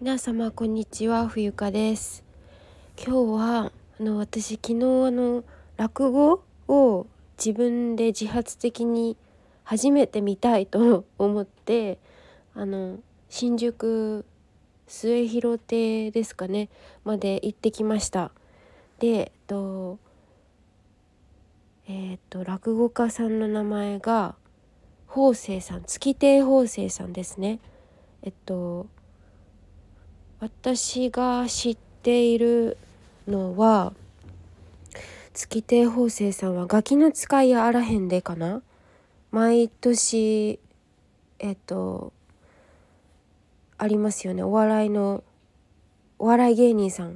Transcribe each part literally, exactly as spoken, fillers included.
皆様こんにちは、冬香です。今日はあの私昨日あの落語を自分で自発的に初めて見たいと思ってあの新宿末広亭ですかねまで行ってきました。で、えっとえっと落語家さんの名前が法政さん、月亭法政さんですね。えっと私が知っているのは月亭方正さんはガキの使いやあらへんでかな、毎年えっとありますよね。お笑いのお笑い芸人さん、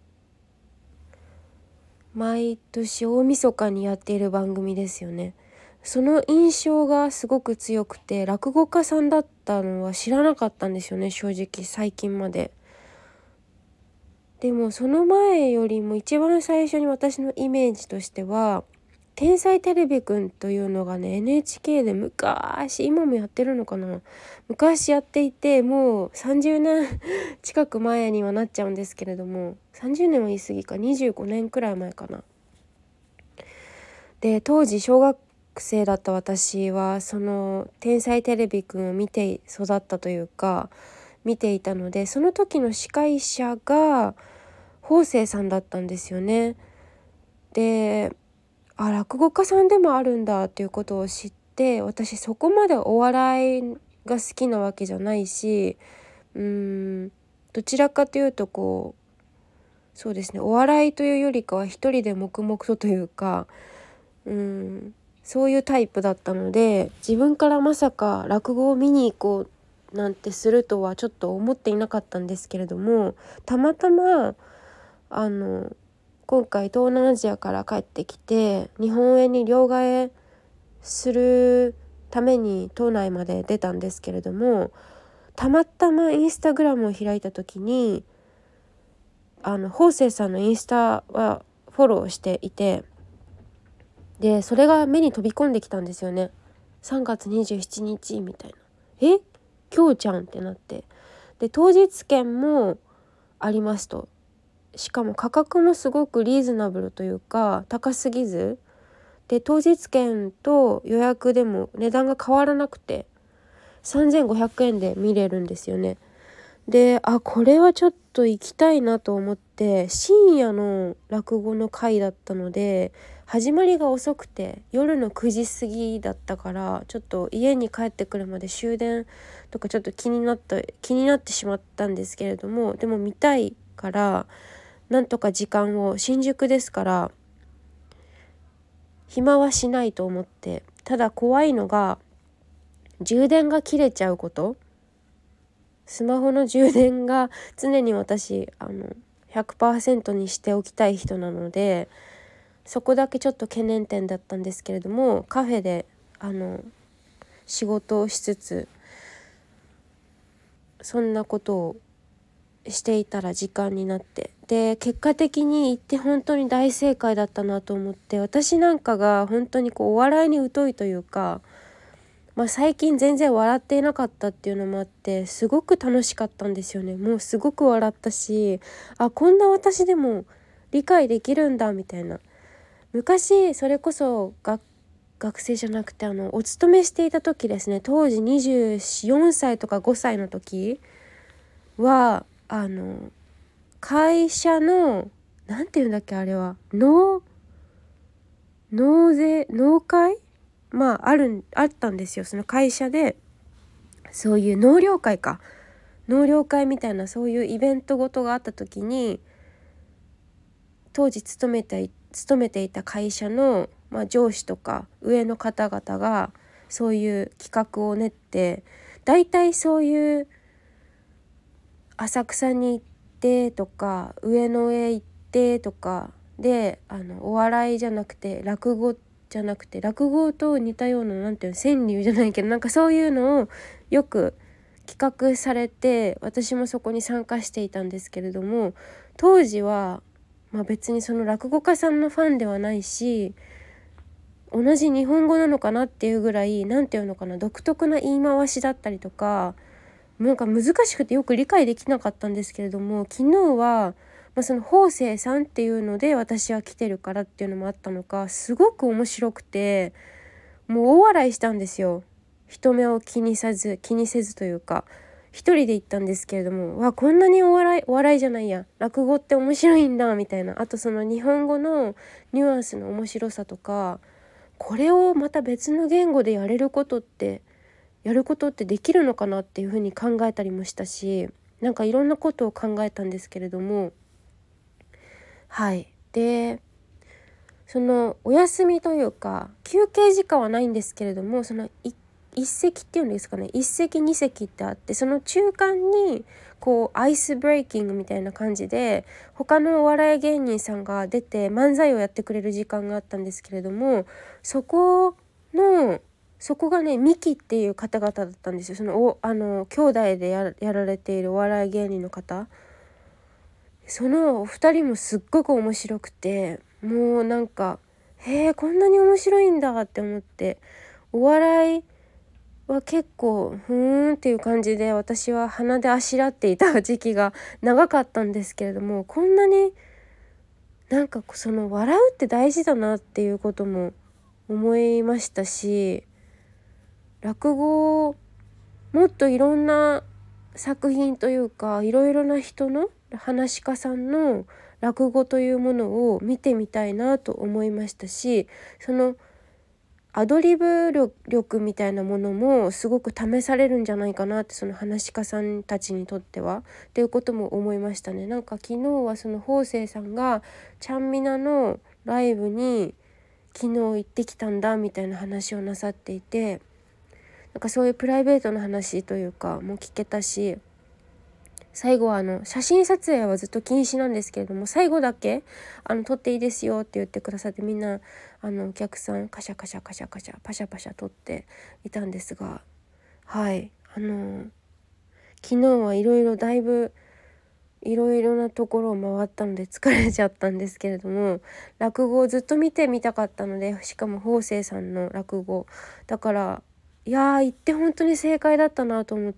毎年大晦日にやっている番組ですよね。その印象がすごく強くて、落語家さんだったのは知らなかったんですよね、正直最近まで。でもその前よりも一番最初に私のイメージとしては天才テレビくんというのがね エヌエイチケー で昔、今もやってるのかな、昔やっていて、もうさんじゅうねん近く前にはなっちゃうんですけれども、さんじゅうねんは言い過ぎか、にじゅうごねんくらい前かな。で当時小学生だった私はその天才テレビくんを見て育ったというか見ていたので、その時の司会者が方正さんだったんですよね。で、あ、落語家さんでもあるんだっていうことを知って、私そこまでお笑いが好きなわけじゃないし、うーんどちらかというとこうそうですね、お笑いというよりかは一人で黙々とというか、うーんそういうタイプだったので、自分からまさか落語を見に行こうなんてするとはちょっと思っていなかったんですけれども、たまたまあの今回東南アジアから帰ってきて日本円に両替するために島内まで出たんですけれども、たまたまインスタグラムを開いた時にあの方正さんのインスタはフォローしていて、でそれが目に飛び込んできたんですよね。さんがつにじゅうしちにちみたいな、え今日じゃんってなって、で当日券もありますと、しかも価格もすごくリーズナブルというか高すぎずで、当日券と予約でも値段が変わらなくてさんぜんごひゃくえんで見れるんですよね。で、あ、これはちょっと行きたいなと思って、深夜の落語の回だったので始まりが遅くて夜のくじ過ぎだったから、ちょっと家に帰ってくるまで終電とかちょっと気になった気になってしまったんですけれども、でも見たいからなんとか時間を、新宿ですから暇はしないと思って、ただ怖いのが充電が切れちゃうこと。スマホの充電が常に私あの ひゃくパーセント にしておきたい人なので、そこだけちょっと懸念点だったんですけれども、カフェであの仕事をしつつそんなことをしていたら時間になって、で結果的に行って本当に大正解だったなと思って、私なんかが本当にこうお笑いに疎いというか、まあ、最近全然笑っていなかったっていうのもあってすごく楽しかったんですよね。もうすごく笑ったし、あ、こんな私でも理解できるんだみたいな。昔それこそ学学生じゃなくてあのお勤めしていた時ですね、当時にじゅうよんさいとかごさいの時はあの会社のなんていうんだっけ、あれは納納税納会まああるあったんですよ。その会社でそういう納涼会か納涼会みたいなそういうイベントごとがあった時に、当時勤めて勤めていた会社の、まあ、上司とか上の方々がそういう企画を練って、だいたいそういう浅草に行ってとか上野へ行ってとかで、あのお笑いじゃなくて落語じゃなくて落語と似たような、なんていうの、川柳じゃないけどなんかそういうのをよく企画されて、私もそこに参加していたんですけれども、当時は、まあ、別にその落語家さんのファンではないし、同じ日本語なのかなっていうぐらい、なんていうのかな、独特な言い回しだったりとか、 なんか難しくてよく理解できなかったんですけれども、昨日は、まあ、その方正さんっていうので私は来てるからっていうのもあったのか、すごく面白くて、もう大笑いしたんですよ。人目を気にせず気にせずというか、一人で行ったんですけれども、わこんなにお笑いお笑いじゃないや落語って面白いんだみたいな、あとその日本語のニュアンスの面白さとか、これをまた別の言語でやれることってやることってできるのかなっていうふうに考えたりもしたし、なんかいろんなことを考えたんですけれども、はいでそのお休みというか休憩時間はないんですけれども、そのい一席っていうんですかね、一席二席ってあって、その中間にこうアイスブレイキングみたいな感じで他のお笑い芸人さんが出て漫才をやってくれる時間があったんですけれども、そこのそこがねミキっていう方々だったんですよ。そのおあの兄弟で や, やられているお笑い芸人の方、そのお二人もすっごく面白くて、もうなんかへえこんなに面白いんだって思って、お笑いは結構ふーんっていう感じで私は鼻であしらっていた時期が長かったんですけれども、こんなになんかその笑うって大事だなっていうことも思いましたし、落語もっといろんな作品というかいろいろな人の噺家さんの落語というものを見てみたいなと思いましたし、そのアドリブ力みたいなものもすごく試されるんじゃないかなって、その噺家さんたちにとってはっていうことも思いましたね。なんか昨日はその方正さんがちゃんみなのライブに昨日行ってきたんだみたいな話をなさっていて、なんかそういうプライベートな話というかも聞けたし、最後はあの写真撮影はずっと禁止なんですけれども、最後だけあの撮っていいですよって言ってくださって、みんなあのお客さんカシャカシャカシャカシャパシャパシャ撮っていたんですが、はいあの昨日はいろいろだいぶいろいろなところを回ったので疲れちゃったんですけれども、落語をずっと見てみたかったので、しかも方正さんの落語だから、いやー行って本当に正解だったなと思って、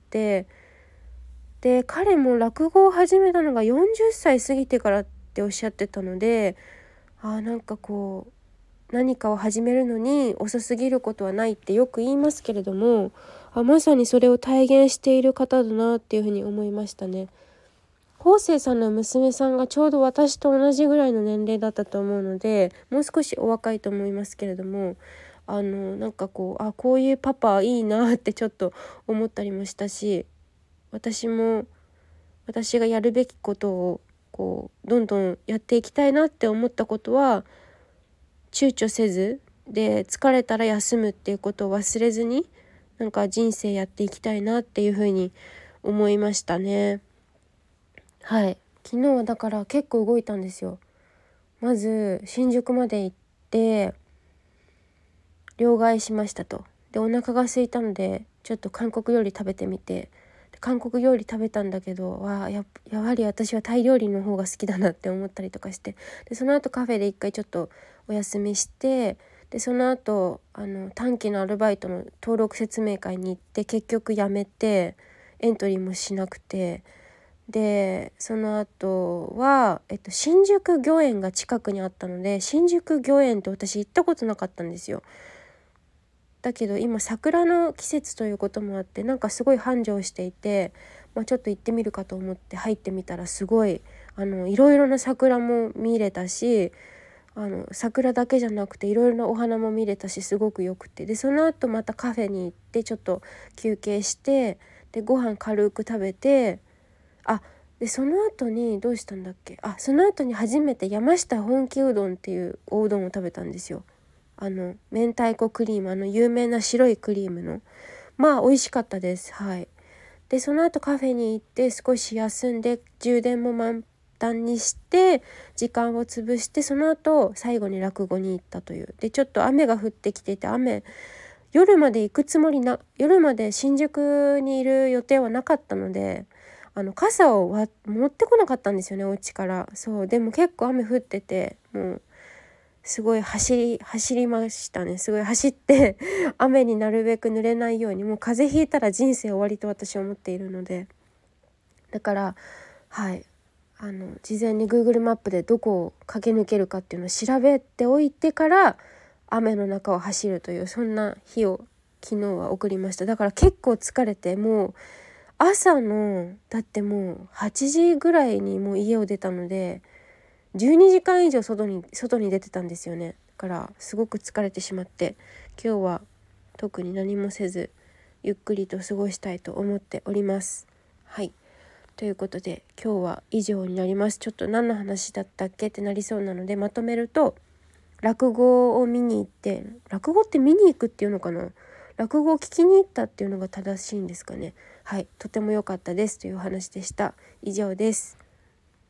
で彼も落語を始めたのがよんじゅっさい過ぎてからっておっしゃってたので、あなんかこう何かを始めるのに遅すぎることはないってよく言いますけれども、あまさにそれを体現している方だなっていうふうに思いましたね。方正さんの娘さんがちょうど私と同じぐらいの年齢だったと思うので、もう少しお若いと思いますけれども、あのなんかこうあこういうパパいいなってちょっと思ったりもしたし、私も私がやるべきことをこうどんどんやっていきたいなって思ったことは躊躇せずで、疲れたら休むっていうことを忘れずになんか人生やっていきたいなっていうふうに思いましたね。はい昨日はだから結構動いたんですよ。まず新宿まで行って両替しましたと。でお腹が空いたのでちょっと韓国料理食べてみて、韓国料理食べたんだけどわややはり私はタイ料理の方が好きだなって思ったりとかして、でその後カフェで一回ちょっとお休みして、でその後あの短期のアルバイトの登録説明会に行って結局辞めてエントリーもしなくて、でその後は、えっと、新宿御苑が近くにあったので、新宿御苑って私行ったことなかったんですよ。だけど今桜の季節ということもあってなんかすごい繁盛していて、まあ、ちょっと行ってみるかと思って入ってみたらすごいあのいろいろな桜も見れたし、あの桜だけじゃなくていろいろなお花も見れたしすごくよくて、でその後またカフェに行ってちょっと休憩して、でご飯軽く食べて、あでその後にどうしたんだっけ、あその後に初めて山下本気うどんっていうおうどんを食べたんですよ。あの明太子クリーム、あの有名な白いクリームの、まあ美味しかったです。はいでその後カフェに行って少し休んで充電も満タンにして時間を潰して、その後最後に落語に行ったという。でちょっと雨が降ってきていて、雨夜まで行くつもりな夜まで新宿にいる予定はなかったので、あの傘をわ持ってこなかったんですよね、お家から。そうでも結構雨降ってて、もうすごい走り走りましたね。すごい走って雨になるべく濡れないように、もう風邪ひいたら人生終わりと私は思っているので、だからはいあの事前に Google マップでどこを駆け抜けるかっていうのを調べておいてから雨の中を走るという、そんな日を昨日は送りました。だから結構疲れて、もう朝のだってもうはちじぐらいにもう家を出たのでじゅうにじかん以上外に外に出てたんですよね。だからすごく疲れてしまって、今日は特に何もせずゆっくりと過ごしたいと思っております。はい、ということで今日は以上になります。ちょっと何の話だったっけってなりそうなのでまとめると、落語を見に行って、落語って見に行くっていうのかな、落語を聞きに行ったっていうのが正しいんですかね。はい、とても良かったですというお話でした。以上です。